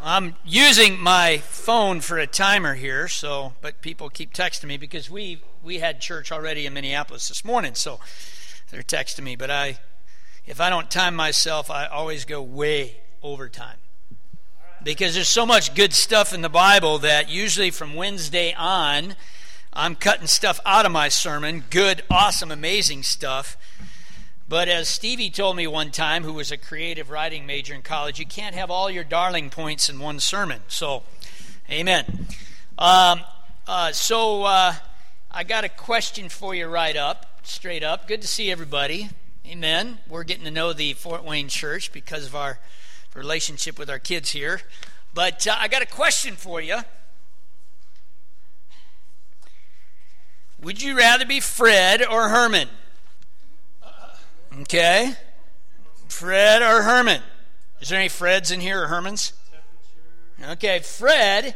I'm using my phone for a timer here, but people keep texting me because we had church already in Minneapolis this morning, so they're texting me. But if I don't time myself, I always go way over time. Because there's so much good stuff in the Bible that usually from Wednesday on, I'm cutting stuff out of my sermon, good, awesome, amazing stuff. But as Stevie told me one time, who was a creative writing major in college, you can't have all your darling points in one sermon. So, amen. I got a question for you straight up. Good to see everybody. Amen. We're getting to know the Fort Wayne Church because of our relationship with our kids here. But I got a question for you. Would you rather be Fred or Herman? Okay. Fred or Herman? Is there any Freds in here or Hermans? Okay, Fred,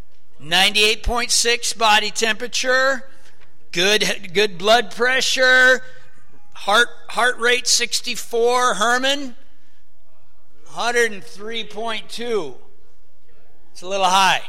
98.6 body temperature, good blood pressure, heart rate 64. Herman, 103.2. It's a little high.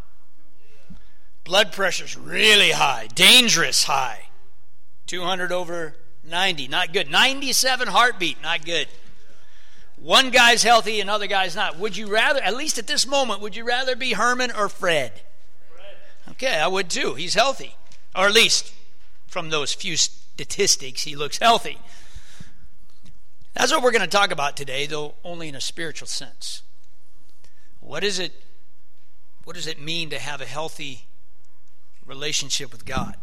Blood pressure's really high, dangerous high. 200 over 90, not good. 97 heartbeat, not good. One guy's healthy, another guy's not. Would you rather, at least at this moment, would you rather be Herman or Fred? Okay, I would too. He's healthy. Or at least from those few statistics, he looks healthy. That's what we're going to talk about today, though only in a spiritual sense. What does it mean to have a healthy relationship with God?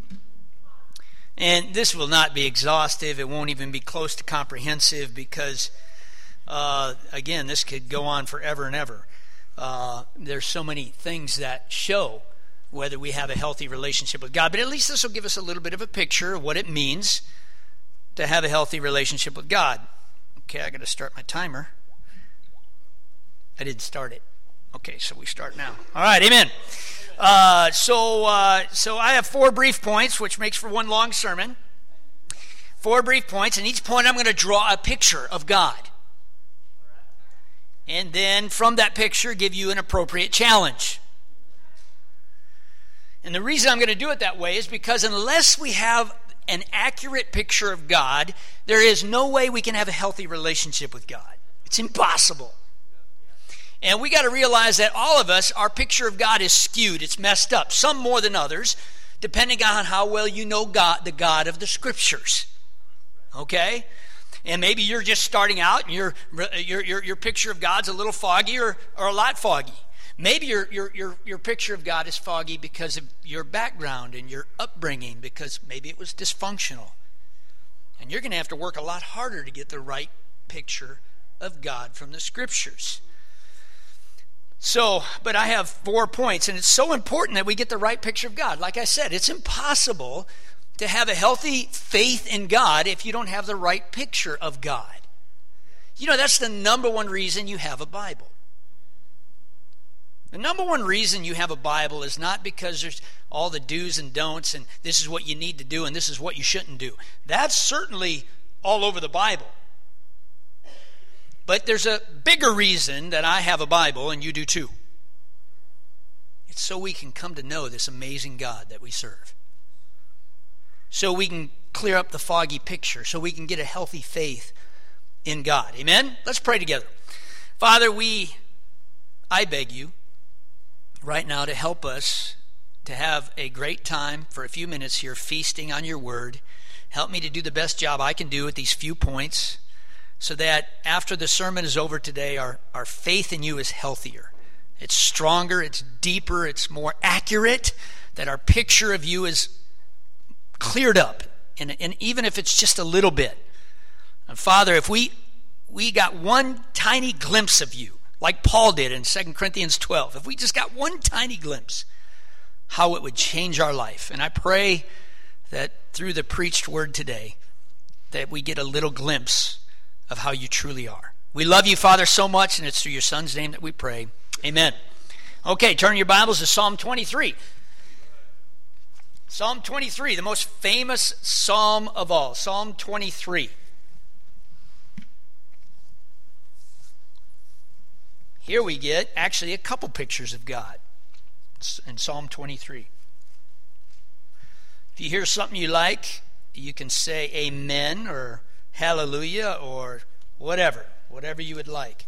And this will not be exhaustive. It won't even be close to comprehensive because, again, this could go on forever and ever. There's so many things that show whether we have a healthy relationship with God. But at least this will give us a little bit of a picture of what it means to have a healthy relationship with God. Okay, I got to start my timer. I didn't start it. Okay, so we start now. All right, amen. So I have 4 brief points, which makes for one long sermon. 4 brief points, and each point I'm going to draw a picture of God. And then from that picture, give you an appropriate challenge. And the reason I'm going to do it that way is because unless we have an accurate picture of God, there is no way we can have a healthy relationship with God. It's impossible. And we got to realize that all of us, our picture of God is skewed. It's messed up. Some more than others, depending on how well you know God, the God of the Scriptures. Okay? And maybe you're just starting out, and your picture of God's a little foggy or a lot foggy. Maybe your picture of God is foggy because of your background and your upbringing, because maybe it was dysfunctional. And you're going to have to work a lot harder to get the right picture of God from the Scriptures. But I have 4 points, and it's so important that we get the right picture of God. Like I said, it's impossible to have a healthy faith in God if you don't have the right picture of God. You know, that's the number one reason you have a Bible. The number one reason you have a Bible is not because there's all the do's and don'ts, and this is what you need to do, and this is what you shouldn't do. That's certainly all over the Bible. But there's a bigger reason that I have a Bible, and you do too. It's so we can come to know this amazing God that we serve. So we can clear up the foggy picture, so we can get a healthy faith in God. Amen? Let's pray together. Father, I beg you right now to help us to have a great time for a few minutes here feasting on your word. Help me to do the best job I can do at these few points, so that after the sermon is over today, our faith in you is healthier. It's stronger, it's deeper, it's more accurate, that our picture of you is cleared up, and even if it's just a little bit. And Father, if we got one tiny glimpse of you, like Paul did in 2 Corinthians 12, if we just got one tiny glimpse, how it would change our life. And I pray that through the preached word today, that we get a little glimpse of how you truly are. We love you, Father, so much, and it's through your Son's name that we pray. Amen. Okay, turn your Bibles to Psalm 23. Psalm 23, the most famous psalm of all. Psalm 23. Here we get actually a couple pictures of God in Psalm 23. If you hear something you like, you can say amen or hallelujah or whatever you would like.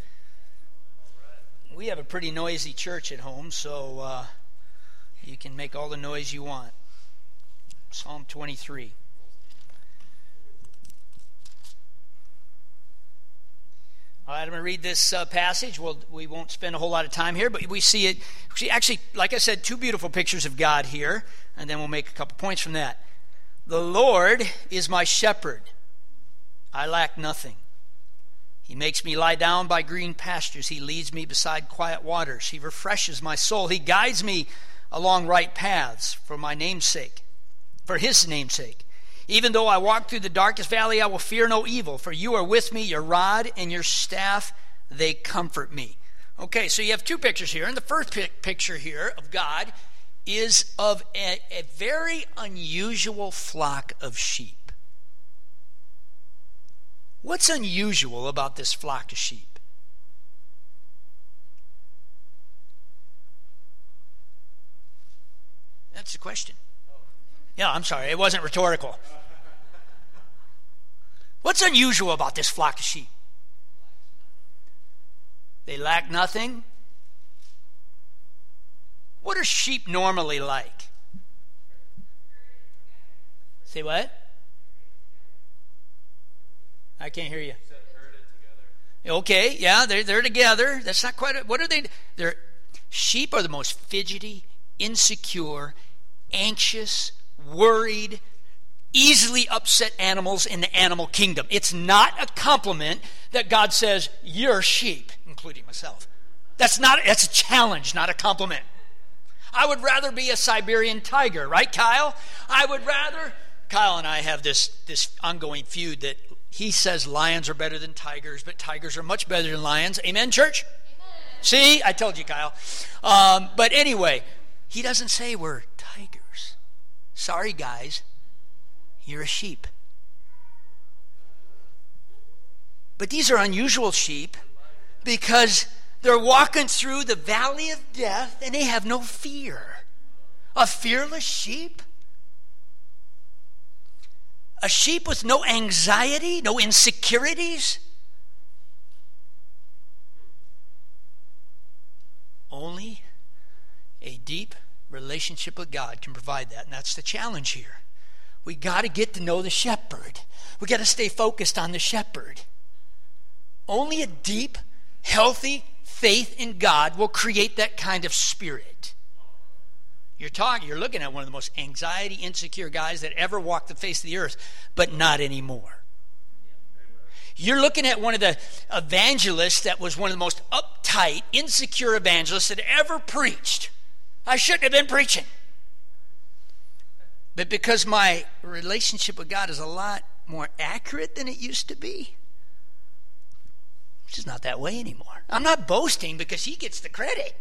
We have a pretty noisy church at home, so you can make all the noise you want. Psalm 23. All right, I'm going to read this passage. We won't spend a whole lot of time here, but we see it. Actually, like I said, two beautiful pictures of God here, and then we'll make a couple points from that. The Lord is my shepherd. I lack nothing. He makes me lie down by green pastures. He leads me beside quiet waters. He refreshes my soul. He guides me along right paths for my name's sake, for his name's sake. Even though I walk through the darkest valley, I will fear no evil, for you are with me, your rod and your staff, they comfort me. Okay, so you have two pictures here, and the first picture here of God is of a very unusual flock of sheep. What's unusual about this flock of sheep? That's the question. Yeah, I'm sorry, it wasn't rhetorical. What's unusual about this flock of sheep? They lack nothing. What are sheep normally like? Say what? I can't hear you. Okay, yeah, they're together. That's not quite. What are they? Sheep are the most fidgety, insecure, anxious, worried, easily upset animals in the animal kingdom. It's not a compliment that God says, you're sheep, including myself. That's a challenge, not a compliment. I would rather be a Siberian tiger, right, Kyle? Kyle and I have this ongoing feud that he says lions are better than tigers, but tigers are much better than lions. Amen, church? Amen. See, I told you, Kyle. But anyway, he doesn't say we're tigers. Sorry, guys. You're a sheep. But these are unusual sheep because they're walking through the valley of death and they have no fear. A fearless sheep? A sheep with no anxiety, no insecurities? Only a deep relationship with God can provide that, and that's the challenge here. We got to get to know the shepherd. We got to stay focused on the shepherd. Only a deep, healthy faith in God will create that kind of spirit. You're looking at one of the most anxiety, insecure guys that ever walked the face of the earth, but not anymore. You're looking at one of the evangelists that was one of the most uptight, insecure evangelists that ever preached. I shouldn't have been preaching. But because my relationship with God is a lot more accurate than it used to be, it's just not that way anymore. I'm not boasting because he gets the credit.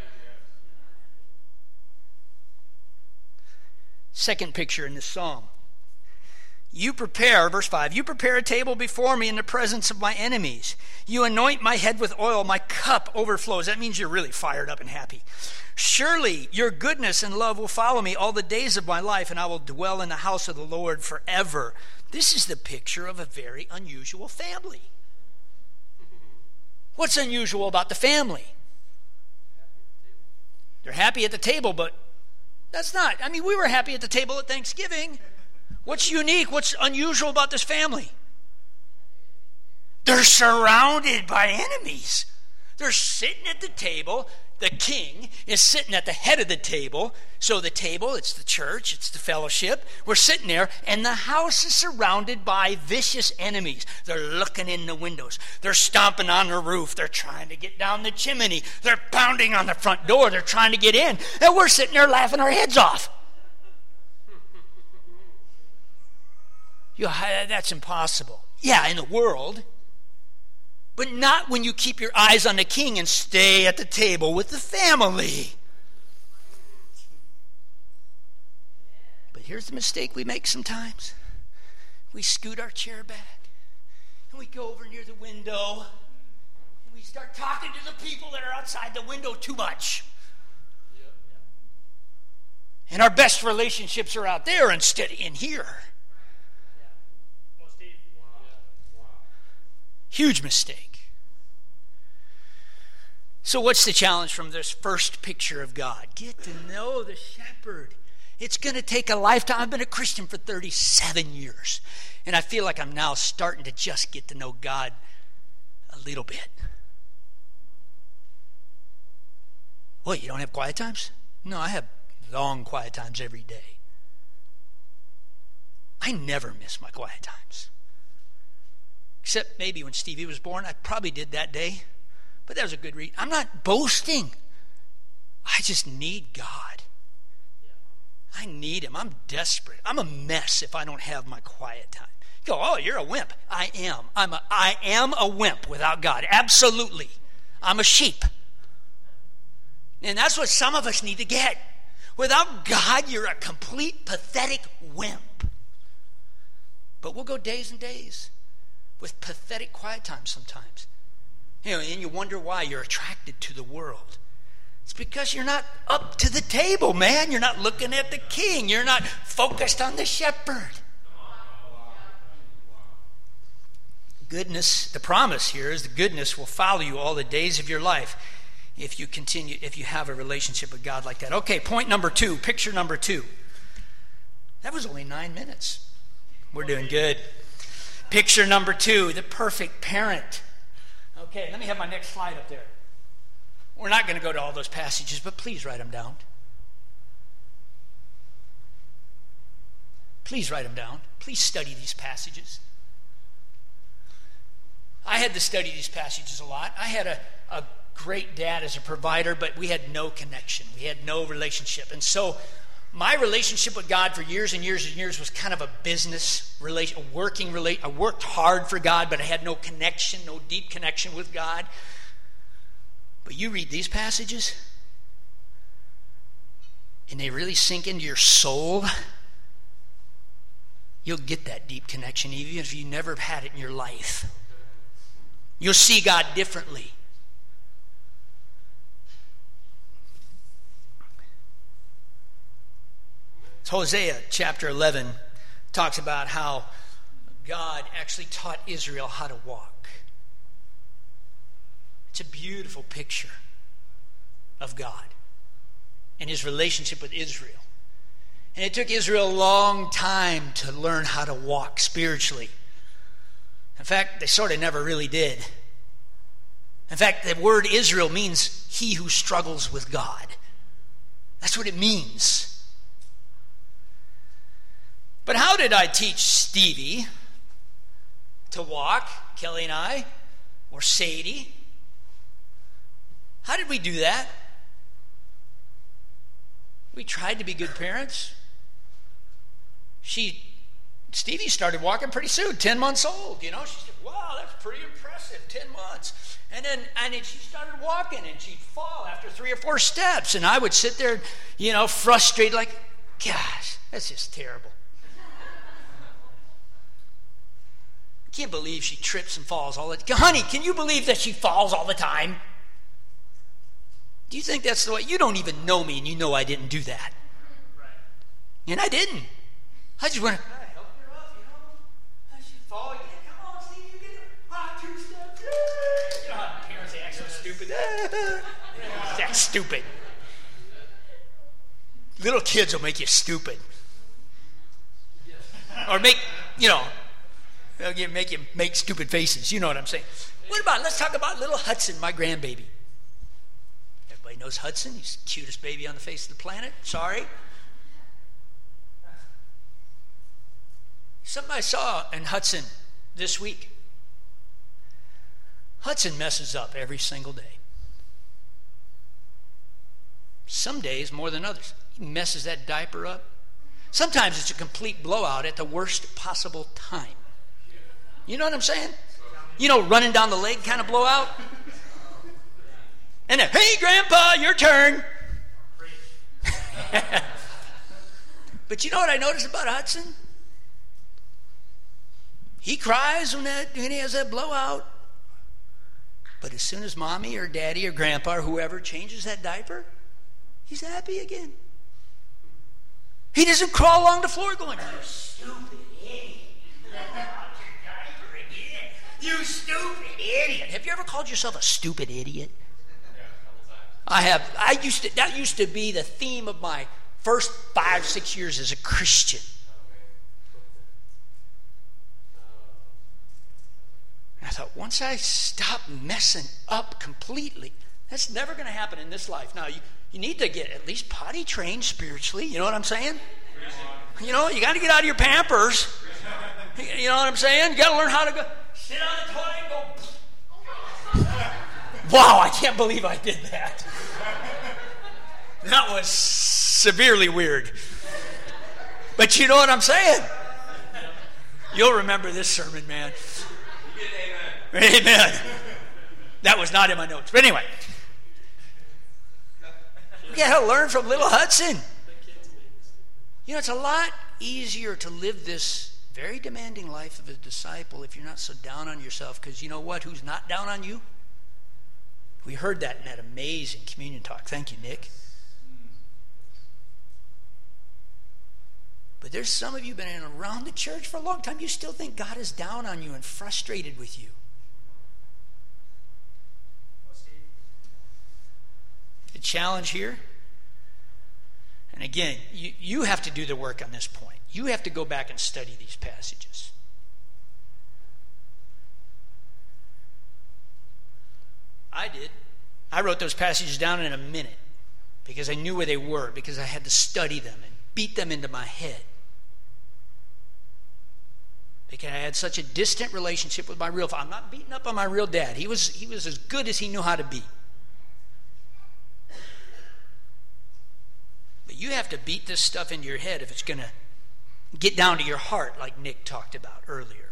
Second picture in this psalm. You prepare, verse 5, you prepare a table before me in the presence of my enemies. You anoint my head with oil, my cup overflows. That means you're really fired up and happy. Surely your goodness and love will follow me all the days of my life, and I will dwell in the house of the Lord forever. This is the picture of a very unusual family. What's unusual about the family? They're happy at the table, but that's not. I mean, we were happy at the table at Thanksgiving. What's unique? What's unusual about this family? They're surrounded by enemies. They're sitting at the table. The king is sitting at the head of the table. So the table, it's the church, it's the fellowship. We're sitting there, and the house is surrounded by vicious enemies. They're looking in the windows. They're stomping on the roof. They're trying to get down the chimney. They're pounding on the front door. They're trying to get in. And we're sitting there laughing our heads off. That's impossible. Yeah, in the world. But not when you keep your eyes on the king and stay at the table with the family. But here's the mistake we make sometimes. We scoot our chair back. And we go over near the window. And we start talking to the people that are outside the window too much. And our best relationships are out there instead of in here. Huge mistake. So what's the challenge from this first picture of God? Get to know the shepherd. It's going to take a lifetime. I've been a Christian for 37 years. And I feel like I'm now starting to just get to know God a little bit. What, you don't have quiet times? No, I have long quiet times every day. I never miss my quiet times. Except maybe when Stevie was born, I probably did that day. But that was a good reason. I'm not boasting. I just need God. I need him. I'm desperate. I'm a mess if I don't have my quiet time. You go, oh, you're a wimp. I am. I am a wimp without God. Absolutely. I'm a sheep. And that's what some of us need to get. Without God, you're a complete, pathetic wimp. But we'll go days and days with pathetic quiet times sometimes. You know, and you wonder why you're attracted to the world. It's because you're not up to the table, man. You're not looking at the king. You're not focused on the shepherd. Goodness, the promise here is the goodness will follow you all the days of your life if you have a relationship with God like that. Okay, point number 2, picture number 2. That was only 9 minutes. We're doing good. Picture number 2, the perfect parent. Okay, let me have my next slide up there. We're not going to go to all those passages, but please write them down. Please write them down. Please study these passages. I had to study these passages a lot. I had a great dad as a provider, but we had no connection. We had no relationship. And so my relationship with God for years and years and years was kind of a business relation, a working relation. I worked hard for God, but I had no connection, no deep connection with God. But you read these passages, and they really sink into your soul. You'll get that deep connection, even if you never have had it in your life. You'll see God differently. Hosea chapter 11 talks about how God actually taught Israel how to walk. It's a beautiful picture of God and his relationship with Israel. And it took Israel a long time to learn how to walk spiritually. In fact, they sort of never really did. In fact, the word Israel means he who struggles with God. That's what it means. But how did I teach Stevie to walk, Kelly and I, or Sadie? How did we do that? We tried to be good parents. Stevie started walking pretty soon, 10 months old. You know, she said, wow, that's pretty impressive, 10 months. And then she started walking, and she'd fall after 3 or 4 steps. And I would sit there, you know, frustrated, like, gosh, that's just terrible. I can't believe she trips and falls all the time. Honey, can you believe that she falls all the time? Do you think that's the way? You don't even know me, and you know I didn't do that. Right. And I didn't. I just went, I help her up, you know. I should fall again. Come on, Steve, you get it. 2 steps. You know how parents act so stupid. That's stupid. Little kids will make you stupid. Or make, you know, they'll make you make stupid faces. You know what I'm saying. Let's talk about little Hudson, my grandbaby. Everybody knows Hudson. He's the cutest baby on the face of the planet. Sorry. Something I saw in Hudson this week. Hudson messes up every single day. Some days more than others. He messes that diaper up. Sometimes it's a complete blowout at the worst possible time. You know what I'm saying? You know, running down the leg kind of blowout. And then, hey, Grandpa, your turn. But you know what I noticed about Hudson? He cries when he has that blowout. But as soon as mommy or daddy or grandpa or whoever changes that diaper, he's happy again. He doesn't crawl along the floor going, "You stupid idiot. You stupid idiot." Have you ever called yourself a stupid idiot? I have. That used to be the theme of my first 5-6 years as a Christian. And I thought, once I stop messing up completely, that's never going to happen in this life. Now, you need to get at least potty trained spiritually. You know what I'm saying? You know, you got to get out of your Pampers. You know what I'm saying? You got to learn how to go sit on the toilet and go. Wow, I can't believe I did that. That was severely weird. But you know what I'm saying? You'll remember this sermon, man. Amen. That was not in my notes. But anyway. You got to learn from little Hudson. You know, it's a lot easier to live this very demanding life of a disciple if you're not so down on yourself. Because you know what? Who's not down on you? We heard that in that amazing communion talk. Thank you, Nick. But there's some of you been around the church for a long time. You still think God is down on you and frustrated with you. The challenge here, and again, you have to do the work on this point. You have to go back and study these passages. I did. I wrote those passages down in a minute because I knew where they were, because I had to study them and beat them into my head. Because I had such a distant relationship with my real father. I'm not beating up on my real dad. He was as good as he knew how to be. But you have to beat this stuff into your head if it's going to get down to your heart, like Nick talked about earlier.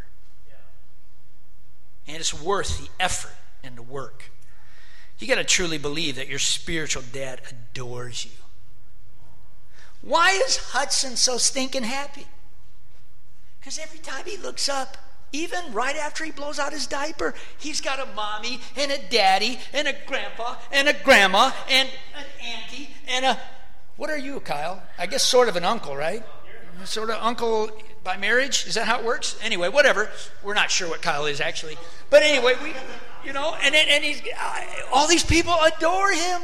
And it's worth the effort and the work. You got to truly believe that your spiritual dad adores you. Why is Hudson so stinking happy? Because every time he looks up, even right after he blows out his diaper, he's got a mommy and a daddy and a grandpa and a grandma and an auntie and a... What are you, Kyle? I guess sort of an uncle, right? Sort of uncle by marriage? Is that how it works? Anyway, whatever. We're not sure what Kyle is actually. But anyway, and he's... all these people adore him.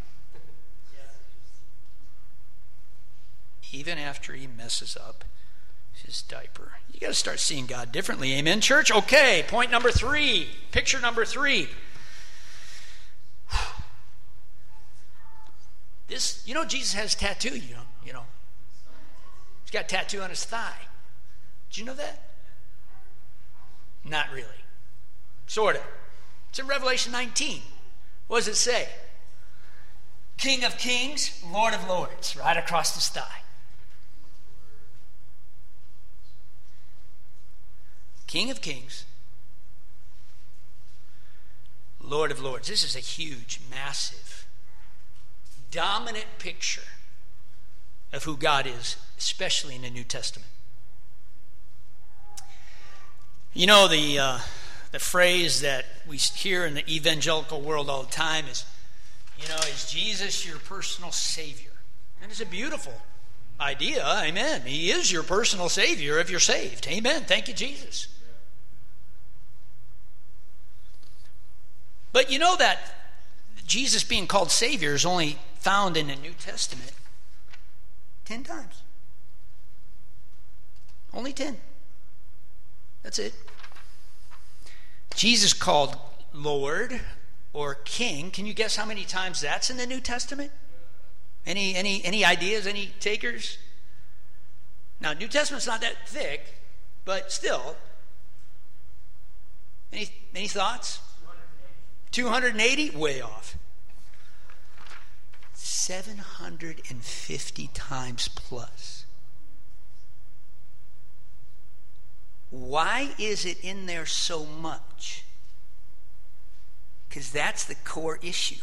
Even after he messes up his diaper. You got to start seeing God differently. Amen, church? Okay, point number 3. Picture number 3. This, Jesus has a tattoo, you know. He's got a tattoo on his thigh. Did you know that? Not really. Sort of. It's in Revelation 19. What does it say? King of Kings, Lord of Lords, right across his thigh. King of Kings, Lord of Lords. This is a huge, massive, dominant picture of who God is, especially in the New Testament. You know, the phrase that we hear in the evangelical world all the time is, is Jesus your personal Savior? And it's a beautiful idea, amen. He is your personal Savior if you're saved. Amen. Thank you, Jesus. But you know that Jesus being called Savior is only found in the New Testament 10 times. Only 10. That's it. Jesus called Lord or King. Can you guess how many times that's in the New Testament? Any ideas? Any takers? Now, New Testament's not that thick, but still. Any thoughts? 280? Way off. 750 times plus. Why is it in there so much? Because that's the core issue.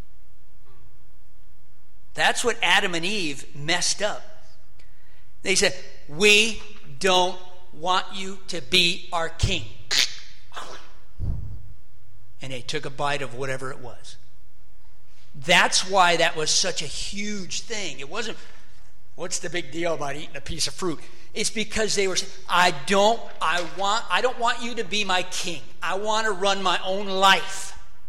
That's what Adam and Eve messed up. They said, we don't want you to be our king. and they took a bite of whatever it was. That's why that was such a huge thing. It wasn't, what's the big deal about eating a piece of fruit? It's because they were saying, I don't want you to be my king. I want to run my own life.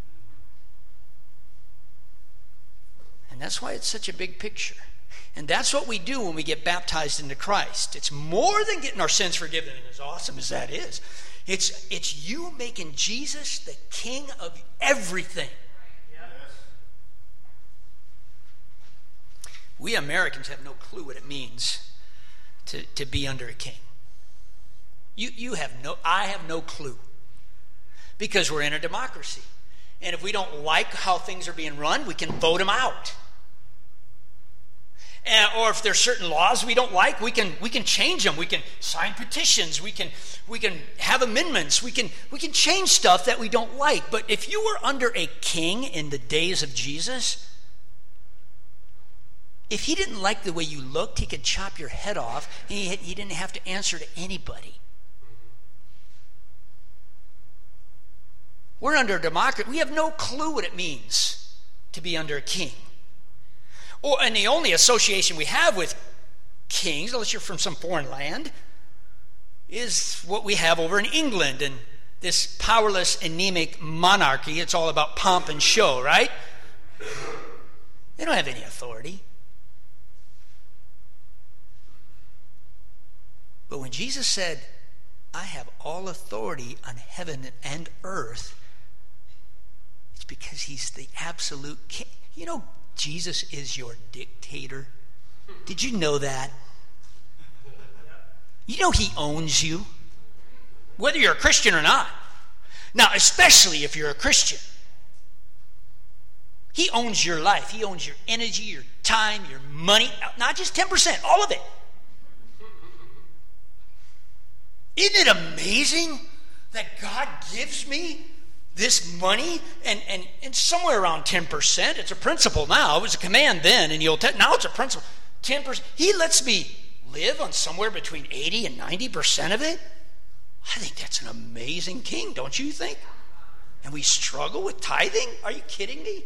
And that's why it's such a big picture. And that's what we do when we get baptized into Christ. It's more than getting our sins forgiven, and as awesome as that is. It's you making Jesus the king of everything. We Americans have no clue what it means to be under a king. I have no clue. Because we're in a democracy. And if we don't like how things are being run, we can vote them out. Or if there's certain laws we don't like, we can change them. We can sign petitions. We can have amendments. We can change stuff that we don't like. But if you were under a king in the days of Jesus, if he didn't like the way you looked, he could chop your head off. He didn't have to answer to anybody. We're under a democracy. We have no clue what it means to be under a king. And the only association we have with kings, unless you're from some foreign land, is what we have over in England and this powerless, anemic monarchy. It's all about pomp and show, right? They don't have any authority. But when Jesus said, I have all authority on heaven and earth, it's because he's the absolute king. You know, Jesus is your dictator. Did you know that? You know he owns you, whether you're a Christian or not. Now, especially if you're a Christian. He owns your life. He owns your energy, your time, your money. Not just 10%, all of it. Isn't it amazing that God gives me this money and somewhere around 10%? It's a principle now. It was a command then in the Old Testament. Now it's a principle. 10%. He lets me live on somewhere between 80 and 90% of it. I think that's an amazing king, don't you think? And we struggle with tithing? Are you kidding me?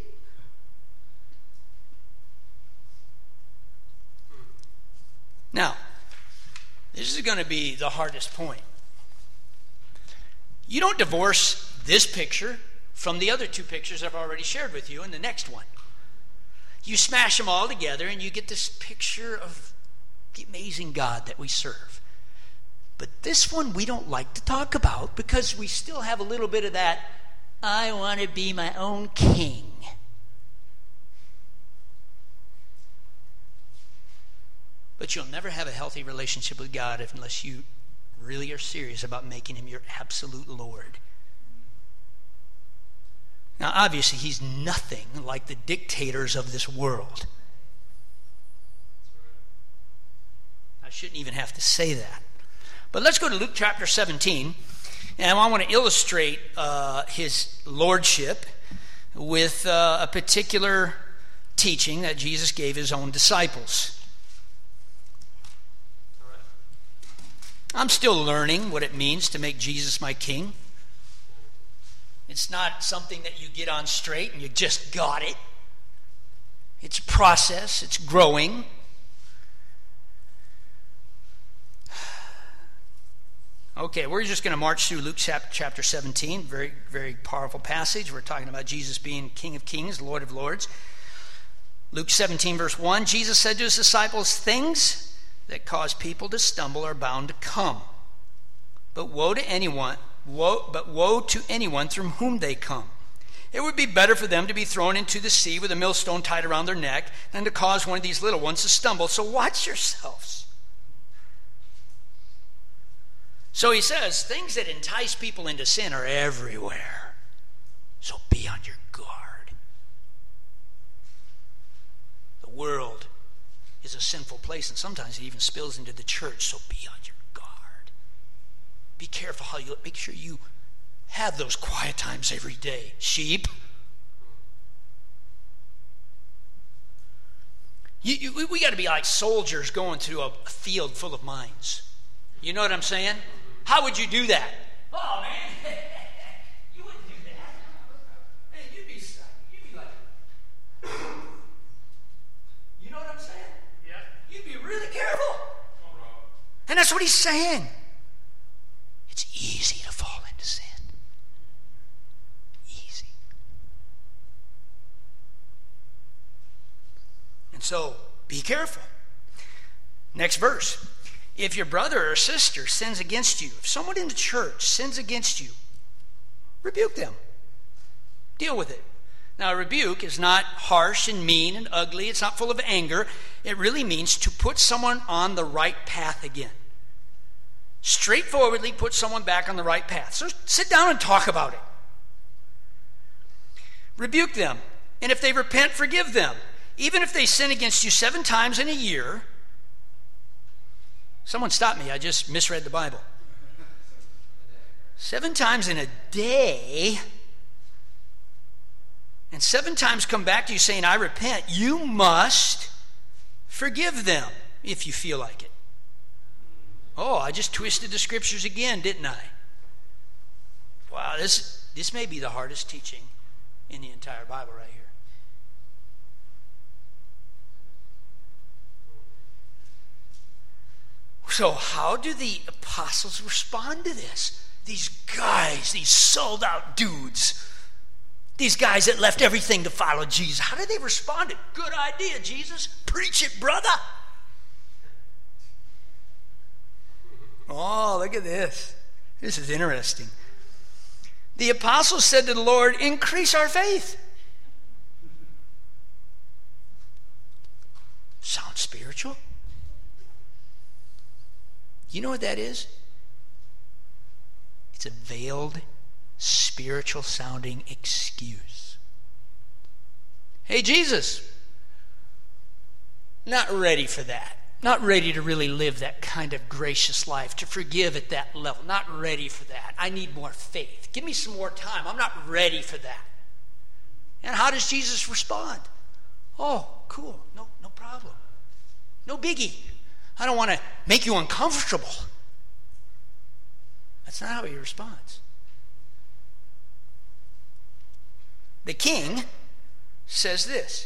Now, this is going to be the hardest point. You don't divorce this picture from the other two pictures I've already shared with you in the next one. You smash them all together and you get this picture of the amazing God that we serve. But this one we don't like to talk about because we still have a little bit of that, I want to be my own king. But you'll never have a healthy relationship with God unless you really are serious about making him your absolute Lord. Now, obviously, he's nothing like the dictators of this world. I shouldn't even have to say that. But let's go to Luke chapter 17, and I want to illustrate his lordship with a particular teaching that Jesus gave his own disciples. I'm still learning what it means to make Jesus my king. It's not something that you get on straight and you just got it. It's a process. It's growing. Okay, we're just going to march through Luke chapter 17. Very, very powerful passage. We're talking about Jesus being King of Kings, Lord of Lords. Luke 17, verse 1, Jesus said to his disciples, things that cause people to stumble are bound to come. But woe to anyone through whom they come. It would be better for them to be thrown into the sea with a millstone tied around their neck than to cause one of these little ones to stumble. So watch yourselves. So he says, things that entice people into sin are everywhere. So be on your guard. The world is a sinful place, and sometimes it even spills into the church, so be on your guard. Be careful how you make sure you have those quiet times every day. Sheep. We got to be like soldiers going through a field full of mines. You know what I'm saying? How would you do that? Oh, man, you wouldn't do that. That's what he's saying. It's easy to fall into sin. Easy. And so, be careful. Next verse. If your brother or sister sins against you, if someone in the church sins against you, rebuke them. Deal with it. Now, a rebuke is not harsh and mean and ugly. It's not full of anger. It really means to put someone on the right path again. Straightforwardly put someone back on the right path. So sit down and talk about it. Rebuke them. And if they repent, forgive them. Even if they sin against you 7 times in a year. Someone stop me. I just misread the Bible. 7 times in a day. And 7 times come back to you saying, I repent. You must forgive them if you feel like it. Oh, I just twisted the scriptures again, didn't I? Wow, this may be the hardest teaching in the entire Bible right here. So how do the apostles respond to this? These guys, these sold out dudes, these guys that left everything to follow Jesus, how do they respond? Good idea, Jesus. Preach it, brother. Oh, look at this. This is interesting. The apostles said to the Lord, increase our faith. Sounds spiritual. You know what that is? It's a veiled, spiritual sounding excuse. Hey, Jesus, not ready for that. Not ready to really live that kind of gracious life, to forgive at that level. Not ready for that. I need more faith. Give me some more time. I'm not ready for that. And how does Jesus respond? Oh, cool. No problem. No biggie. I don't want to make you uncomfortable. That's not how he responds. The king says this.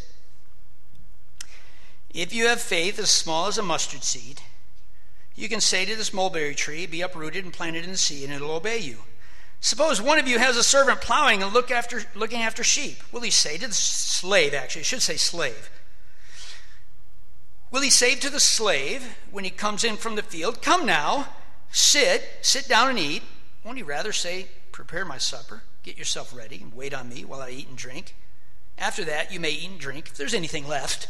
If you have faith as small as a mustard seed, you can say to this mulberry tree, be uprooted and planted in the sea, and it'll obey you. Suppose one of you has a servant plowing and looking after sheep. Will he say to the slave, actually, I should say slave. Will he say to the slave when he comes in from the field, come now, sit down and eat? Won't he rather say, prepare my supper, get yourself ready, and wait on me while I eat and drink? After that, you may eat and drink if there's anything left.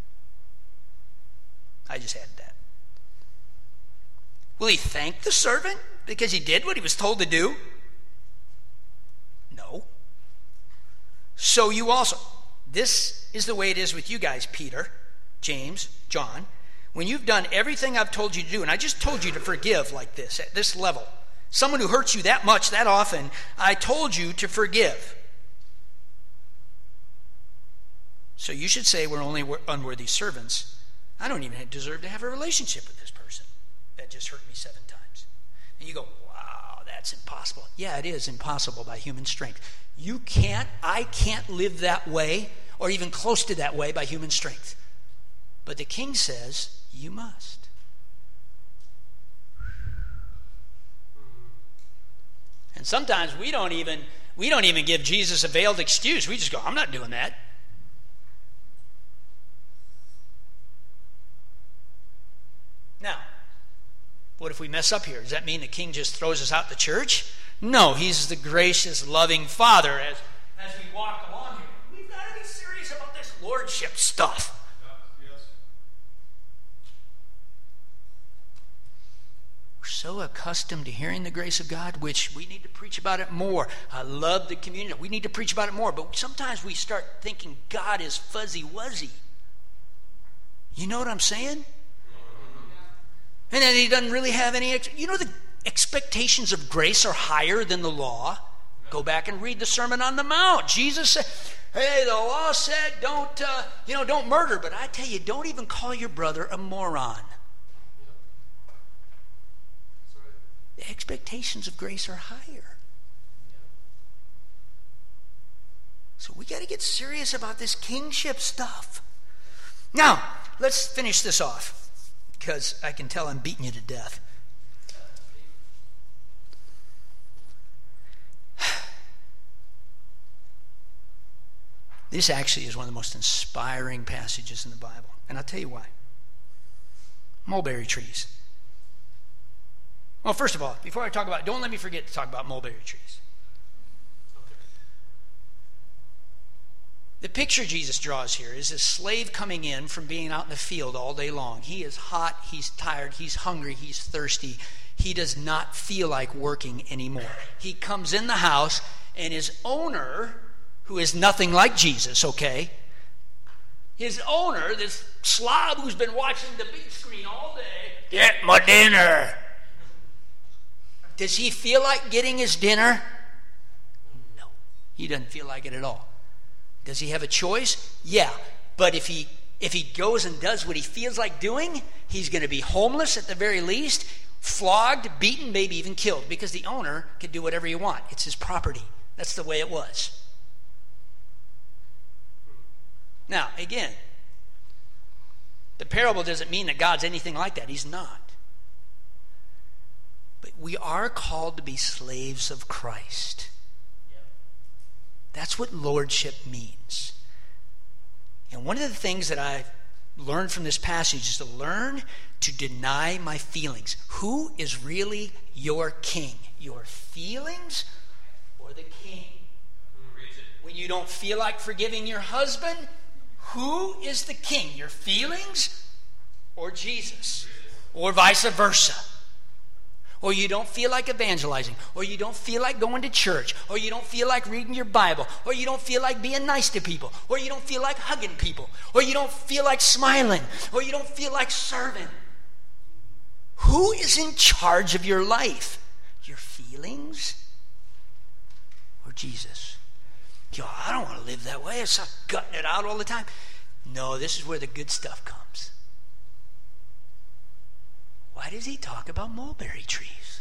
I just added that. Will he thank the servant because he did what he was told to do? No. So you also. This is the way it is with you guys, Peter, James, John. When you've done everything I've told you to do, and I just told you to forgive like this, at this level, someone who hurts you that much, that often, I told you to forgive. So you should say we're only unworthy servants. I don't even deserve to have a relationship with this person that just hurt me 7 times. And you go, wow, that's impossible. Yeah, it is impossible by human strength. I can't live that way or even close to that way by human strength. But the king says, you must. And sometimes we don't even give Jesus a veiled excuse. We just go, I'm not doing that. Now, what if we mess up here? Does that mean the king just throws us out the church? No, he's the gracious, loving Father as we walk along here. We've got to be serious about this lordship stuff. Yes. We're so accustomed to hearing the grace of God, which we need to preach about it more. I love the community. We need to preach about it more. But sometimes we start thinking God is fuzzy-wuzzy. You know what I'm saying? And then he doesn't really have any, the expectations of grace are higher than the law. Go back and read the Sermon on the Mount. Jesus said, hey, the law said don't murder. But I tell you, don't even call your brother a moron. The expectations of grace are higher. So we got to get serious about this kingship stuff. Now, let's finish this off. Because I can tell I'm beating you to death. This actually is one of the most inspiring passages in the Bible. And I'll tell you why. Mulberry trees. Well, first of all, before I talk about, don't let me forget to talk about mulberry trees. The picture Jesus draws here is a slave coming in from being out in the field all day long. He is hot, he's tired, he's hungry, he's thirsty. He does not feel like working anymore. He comes in the house, and his owner, who is nothing like Jesus, okay? His owner, this slob who's been watching the big screen all day, get my dinner. Does he feel like getting his dinner? No, he doesn't feel like it at all. Does he have a choice? Yeah, but if he goes and does what he feels like doing, he's going to be homeless at the very least, flogged, beaten, maybe even killed, because the owner can do whatever he wants. It's his property. That's the way it was. Now, again, the parable doesn't mean that God's anything like that. He's not. But we are called to be slaves of Christ. That's what lordship means. And one of the things that I learned from this passage is to learn to deny my feelings. Who is really your king? Your feelings or the king? When you don't feel like forgiving your husband, who is the king? Your feelings or Jesus? Or vice versa? Or you don't feel like evangelizing, or you don't feel like going to church, or you don't feel like reading your Bible, or you don't feel like being nice to people, or you don't feel like hugging people, or you don't feel like smiling, or you don't feel like serving. Who is in charge of your life? Your feelings or Jesus? I don't want to live that way. It's not gutting it out all the time. No, this is where the good stuff comes. Why does he talk about mulberry trees?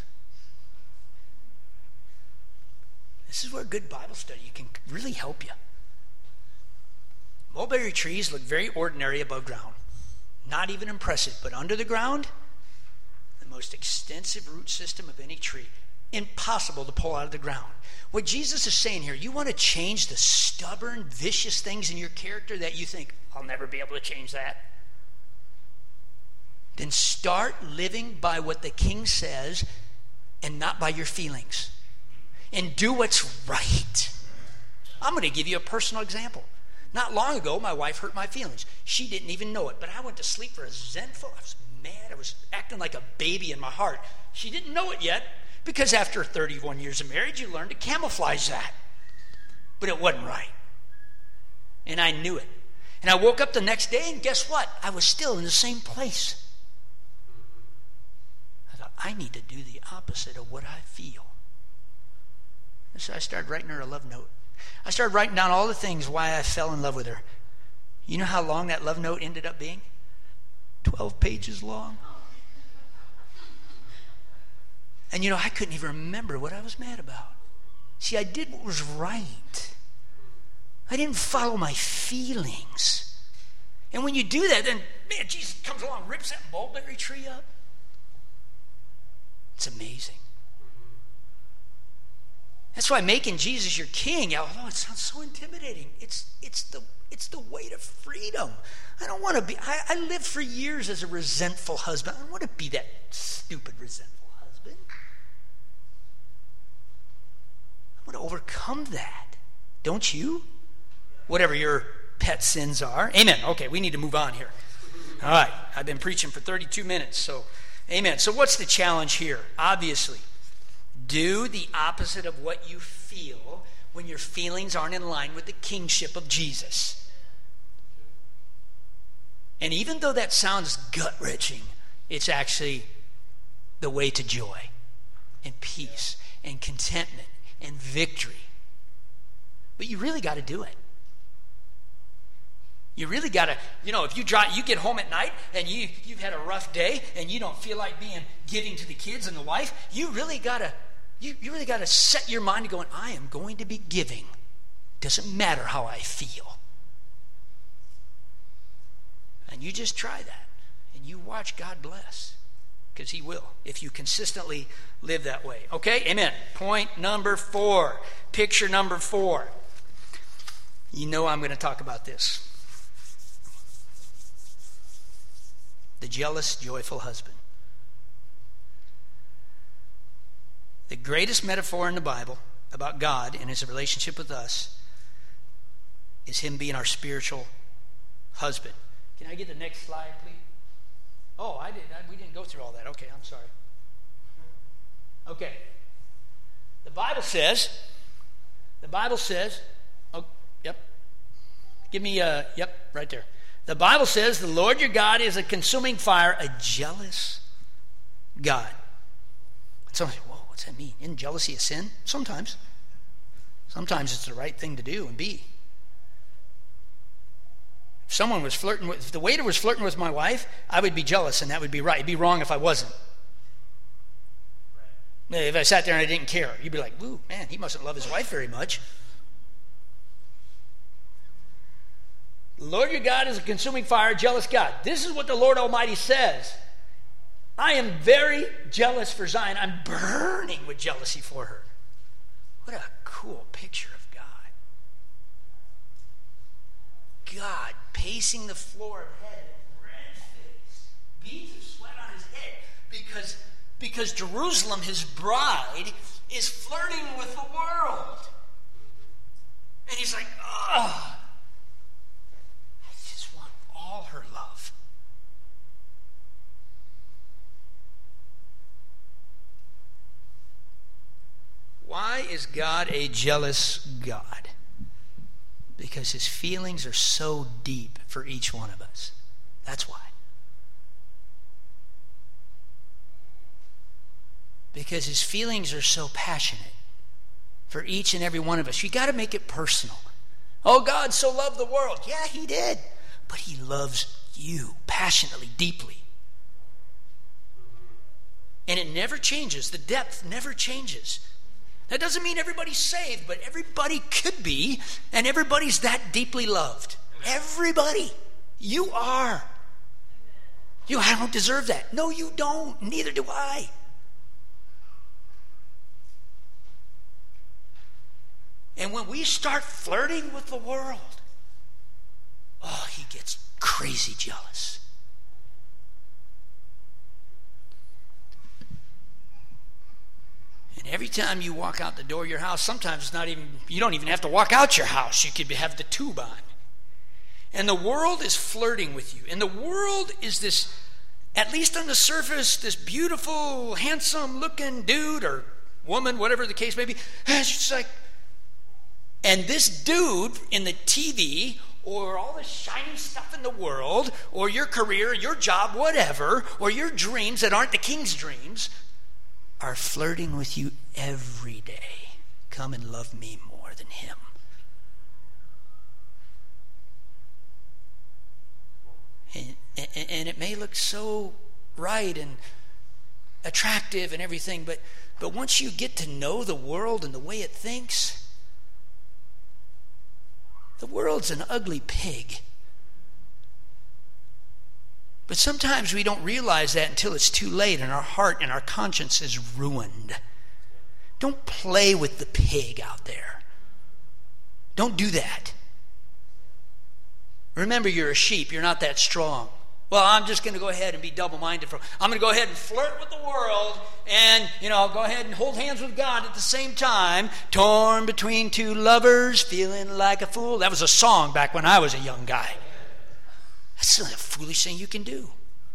This is where good Bible study can really help you. Mulberry trees look very ordinary above ground. Not even impressive, but under the ground, the most extensive root system of any tree. Impossible to pull out of the ground. What Jesus is saying here, you want to change the stubborn, vicious things in your character that you think, I'll never be able to change that. Then start living by what the king says and not by your feelings. And do what's right. I'm going to give you a personal example. Not long ago, my wife hurt my feelings. She didn't even know it, but I went to sleep for a zenful. I was mad. I was acting like a baby in my heart. She didn't know it yet, because after 31 years of marriage, you learn to camouflage that. But it wasn't right. And I knew it. And I woke up the next day, and guess what? I was still in the same place. I need to do the opposite of what I feel. And so I started writing her a love note. I started writing down all the things why I fell in love with her. You know how long that love note ended up being? 12 pages long. And I couldn't even remember what I was mad about. See, I did what was right. I didn't follow my feelings. And when you do that, then, man, Jesus comes along, rips that mulberry tree up. It's amazing. That's why making Jesus your king, although it sounds so intimidating, it's the way to freedom. I don't want to be, I lived for years as a resentful husband. I don't want to be that stupid resentful husband. I want to overcome that. Don't you? Whatever your pet sins are. Amen. Okay, we need to move on here. All right, I've been preaching for 32 minutes, so amen. So what's the challenge here? Obviously, do the opposite of what you feel when your feelings aren't in line with the kingship of Jesus. And even though that sounds gut-wrenching, it's actually the way to joy and peace and contentment and victory. But you really got to do it. You really got to, if you get home at night and you've had a rough day and you don't feel like giving to the kids and the wife, you really got to set your mind to going, I am going to be giving. Doesn't matter how I feel. And you just try that. And you watch God bless. Because he will, if you consistently live that way. Okay? Amen. Point number 4. Picture number 4. You know I'm going to talk about this. The jealous, joyful husband. The greatest metaphor in the Bible about God and his relationship with us is him being our spiritual husband. Can I get the next slide, please? Oh, we didn't go through all that. Okay, I'm sorry. Okay. The Bible says, oh, yep. Give me, yep, right there. The Bible says the Lord your God is a consuming fire, a jealous God. Somebody say, whoa, what's that mean? Isn't jealousy a sin? Sometimes. Sometimes it's the right thing to do and be. If someone was flirting with, if the waiter was flirting with my wife, I would be jealous, and that would be right. It'd be wrong if I wasn't. Right. If I sat there and I didn't care, you'd be like, "Ooh, man, he mustn't love his wife very much." The Lord your God is a consuming fire, a jealous God. This is what the Lord Almighty says. I am very jealous for Zion. I'm burning with jealousy for her. What a cool picture of God. God pacing the floor of heaven, red face, beads of sweat on his head, because Jerusalem, his bride, is flirting with the world. And he's like, I just want all her love. Why is God a jealous God? Because his feelings are so deep for each one of us. That's why. Because his feelings are so passionate for each and every one of us. You got to make it personal. Oh, God so loved the world. Yeah, he did. But he loves you passionately, deeply. And it never changes. The depth never changes. That doesn't mean everybody's saved, but everybody could be, and everybody's that deeply loved. Everybody. You are. I don't deserve that. No, you don't. Neither do I. And when we start flirting with the world, he gets crazy jealous. And every time you walk out the door of your house, sometimes it's not even, you don't even have to walk out your house. You could have the tube on. And the world is flirting with you. And the world is this, at least on the surface, this beautiful, handsome looking dude or woman, whatever the case may be. It's just like, and this dude in the TV or all the shiny stuff in the world or your career, your job, whatever, or your dreams that aren't the king's dreams, are flirting with you every day. Come and love me more than him. And it may look so right and attractive and everything, but once you get to know the world and the way it thinks, the world's an ugly pig. But sometimes we don't realize that until it's too late and our heart and our conscience is ruined. Don't play with the pig out there. Don't do that. Remember, you're a sheep. You're not that strong. Well, I'm just going to go ahead and be double-minded. I'm going to go ahead and flirt with the world and, I'll go ahead and hold hands with God at the same time. Torn between two lovers, feeling like a fool. That was a song back when I was a young guy. That's not a foolish thing you can do.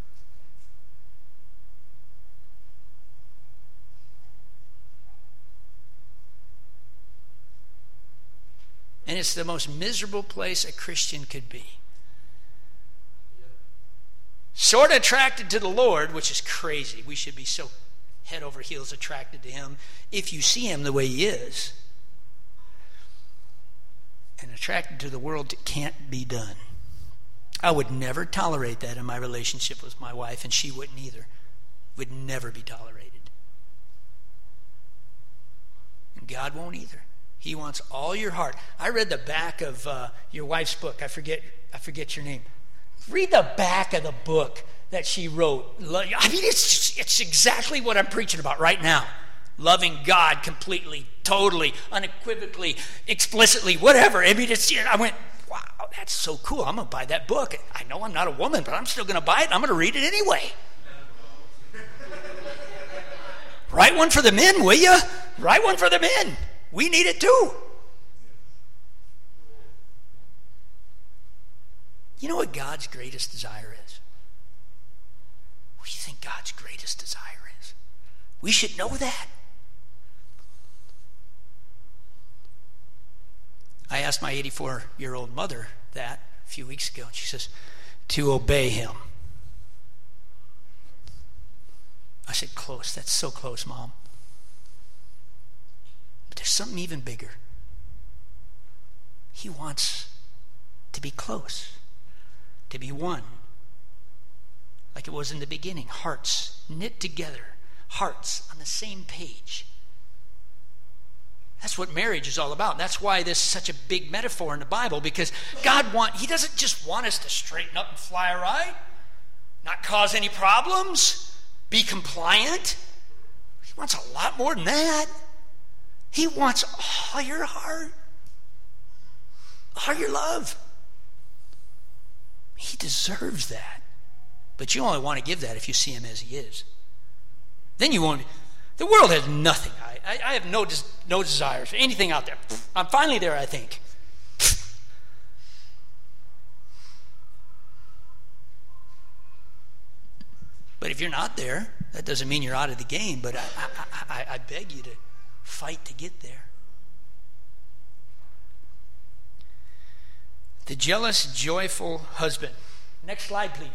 And it's the most miserable place a Christian could be. Sort of attracted to the Lord, which is crazy. We should be so head over heels attracted to him if you see him the way he is. And attracted to the world that can't be done. I would never tolerate that in my relationship with my wife, and she wouldn't either. Would never be tolerated. And God won't either. He wants all your heart. I read the back of your wife's book. I forget your name. Read the back of the book that she wrote. I mean, it's exactly what I'm preaching about right now. loving God completely, totally, unequivocally, explicitly, whatever. I mean, I went, wow, that's so cool. I'm going to buy that book. I know I'm not a woman, but I'm still going to buy it, and I'm going to read it anyway. Write one for the men, will you? Write one for the men. We need it too. You know what God's greatest desire is? What do you think God's greatest desire is? We should know that. I asked my 84-year-old mother that a few weeks ago, and she says, to obey him. I said, close. That's so close, Mom. But there's something even bigger. He wants to be close, to be one. Like it was in the beginning, hearts knit together, hearts on the same page. That's what marriage is all about. That's why this is such a big metaphor in the Bible, because He doesn't just want us to straighten up and fly right, not cause any problems, be compliant. He wants a lot more than that. He wants all your heart, all your love. He deserves that. But you only want to give that if you see him as he is. Then you won't. The world has nothing. I have no desires for anything out there. I'm finally there, I think. But if you're not there, that doesn't mean you're out of the game. But I beg you to fight to get there. The jealous, joyful husband. Next slide, please.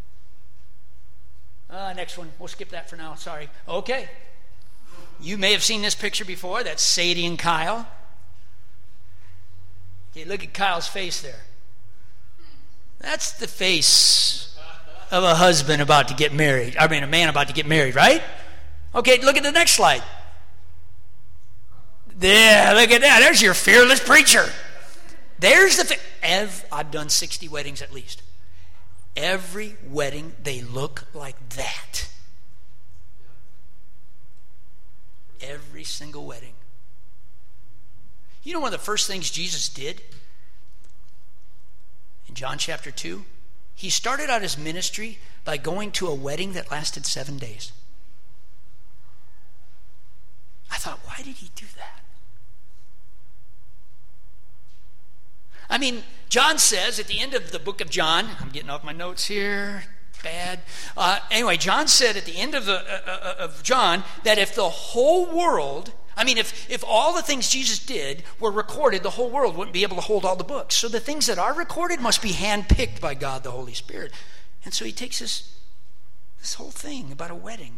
Next one. We'll skip that for now. Sorry. Okay. You may have seen this picture before. That's Sadie and Kyle. Okay, look at Kyle's face there. That's the face of a husband about to get married. I mean, a man about to get married, right? Okay, look at the next slide. There, look at that. There's your fearless preacher. There's the I've done 60 weddings at least. Every wedding, they look like that. Every single wedding. You know one of the first things Jesus did? In John chapter 2, he started out his ministry by going to a wedding that lasted 7 days. I thought, why did he do that? I mean, John says at the end of the book of John, I'm getting off my notes here, bad. Anyway, John said at the end of John that if the whole world, if all the things Jesus did were recorded, the whole world wouldn't be able to hold all the books. So the things that are recorded must be handpicked by God the Holy Spirit. And so he takes this whole thing about a wedding.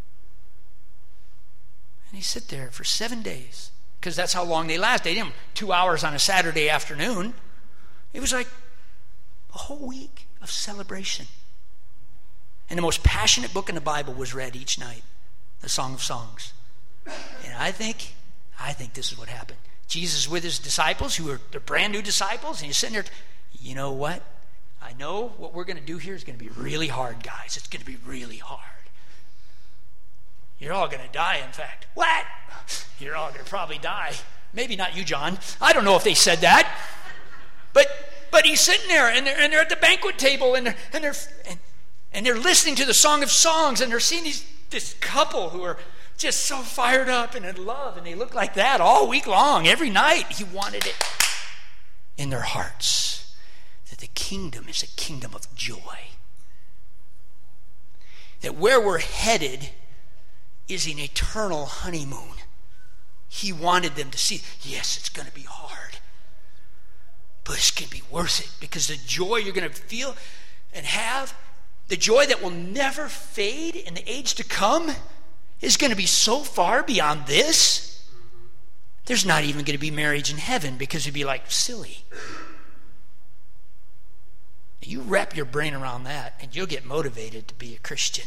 And he sit there for 7 days. Because that's how long they last. They didn't 2 hours on a Saturday afternoon. It was like a whole week of celebration. And the most passionate book in the Bible was read each night, the Song of Songs. And I think this is what happened. Jesus with his disciples, who are the brand new disciples, and he's sitting there, you know what? I know what we're going to do here is going to be really hard, guys. It's going to be really hard. You're all going to die, in fact. What? You're all going to probably die. Maybe not you, John. I don't know if they said that. But he's sitting there, and they're at the banquet table, and they're listening to the Song of Songs, and they're seeing this couple who are just so fired up and in love, and they look like that all week long, every night. He wanted it in their hearts, that the kingdom is a kingdom of joy. That where we're headed is an eternal honeymoon. He wanted them to see, yes, it's going to be hard, but it's going to be worth it, because the joy you're going to feel and have, the joy that will never fade in the age to come, is going to be so far beyond this. There's not even going to be marriage in heaven, because it'd be like silly. You wrap your brain around that, and you'll get motivated to be a Christian.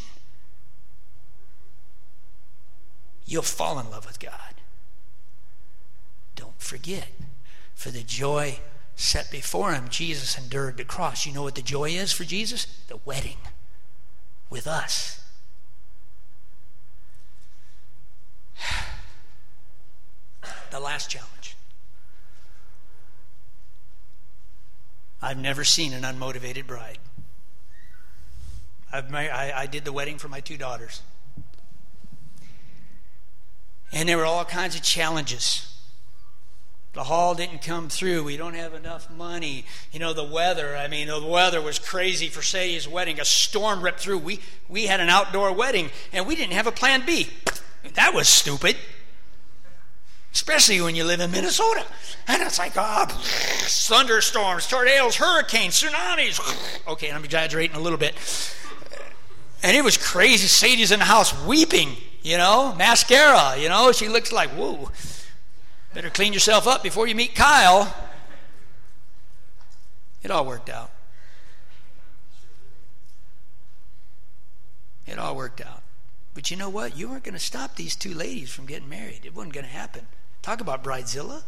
You'll fall in love with God. Don't forget, for the joy set before him, Jesus endured the cross. You know what the joy is for Jesus? The wedding with us. the last challenge. I've never seen an unmotivated bride. I did the wedding for my 2 daughters. And there were all kinds of challenges. The hall didn't come through. We don't have enough money. The weather. The weather was crazy for Sadie's wedding. A storm ripped through. We had an outdoor wedding, and we didn't have a plan B. That was stupid. Especially when you live in Minnesota. And it's like, thunderstorms, tornadoes, hurricanes, tsunamis. Okay, I'm exaggerating a little bit. And it was crazy. Sadie's in the house weeping, mascara, She looks like, whoa. Better clean yourself up before you meet Kyle. It all worked out. It all worked out. But you know what? You weren't going to stop these 2 ladies from getting married. It wasn't going to happen. Talk about bridezilla.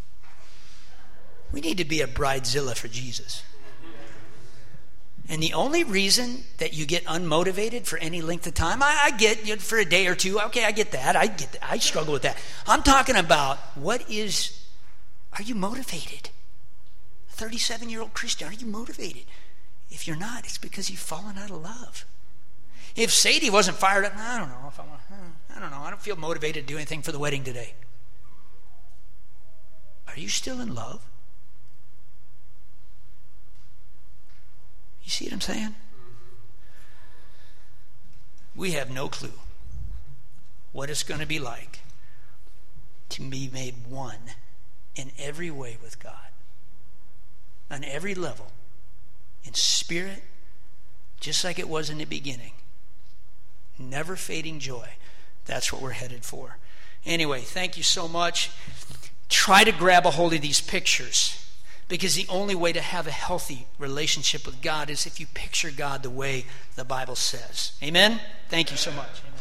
We need to be a bridezilla for Jesus. And the only reason that you get unmotivated for any length of time, I get for a day or 2. Okay, I get that. I struggle with that. I'm talking about are you motivated? A 37-year-old Christian, are you motivated? If you're not, it's because you've fallen out of love. If Sadie wasn't fired up, I don't know. I don't feel motivated to do anything for the wedding today. Are you still in love? You see what I'm saying? We have no clue what it's going to be like to be made one in every way with God, on every level, in spirit, just like it was in the beginning. Never fading joy. That's what we're headed for. Anyway, thank you so much. Try to grab a hold of these pictures. Because the only way to have a healthy relationship with God is if you picture God the way the Bible says. Amen? Thank you so much. Amen.